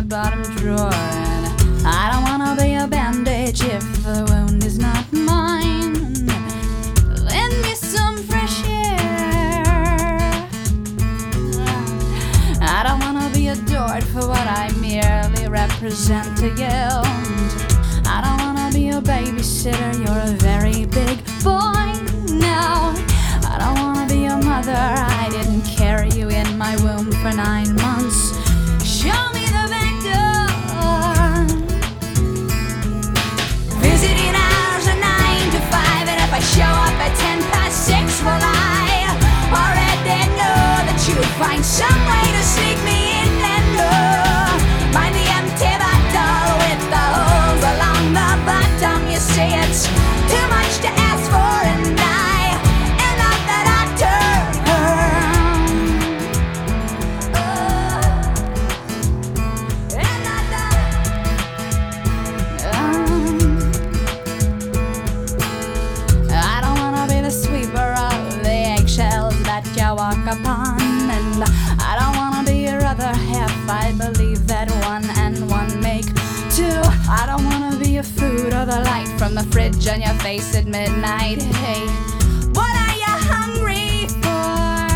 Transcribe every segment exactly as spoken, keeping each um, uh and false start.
bottom drawer. And I don't wanna be a bandage if the wound is not mine. Lend me some fresh air. I don't wanna be adored for what I merely represent to you. I don't wanna be a babysitter, you're a very big boy now. I don't wanna be a mother, I didn't carry you in my womb for nine months. Show me the back door. Visiting hours are nine to five, and if I show up at ten past six, well, I already know that you'll find some way to sneak me in and oh, mind the empty bottle with the holes along the bottom. You say it's too much to ask for, and I am not the doctor. Oh, am not the, um, I don't wanna be the sweeper of the eggshells that you walk upon, and I don't wanna be your other half. I believe that one and one make two. I don't wanna be your food or the light from the fridge on your face at midnight. Hey, what are you hungry for?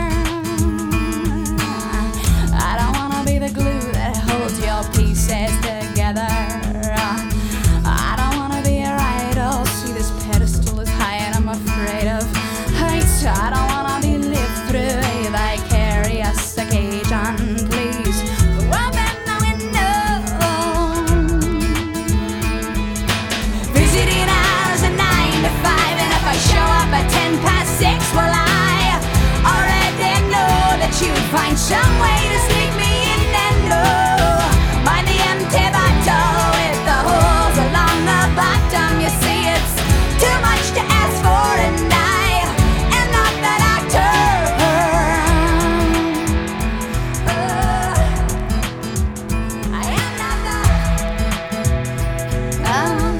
I don't wanna be the glue that holds your pieces together. I don't wanna be your idol. See, this pedestal is high and I'm afraid of heights. I don't wanna be lived through a vicarious occasion, please. Open the window. Visiting hours are nine to five, and if I show up at ten past six, well, I already know that you'd find some way to sneak me in and oh, mind the empty bottle with the holes along the bottom. You see, it's too much to ask for, and I am not the doctor. Uh, I am not the, um,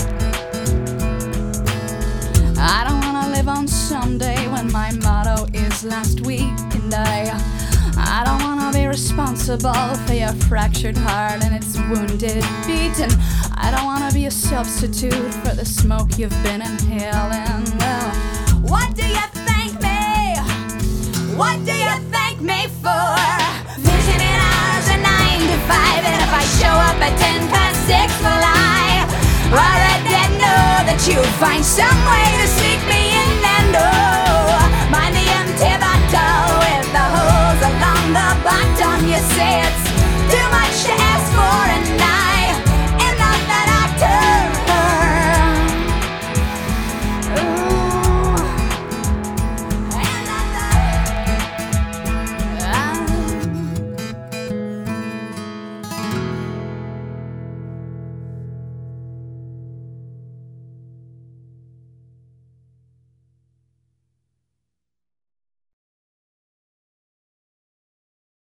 I don't wanna live on someday when my motto is last week, and I I don't wanna be responsible for your fractured heart and its wounded beat, and I don't wanna be a substitute for the smoke you've been inhaling. Well, what do you thank me? What do you thank me for? Visiting hours are nine to five, and if I show up at ten past six, well, I already know that you'll find some way to see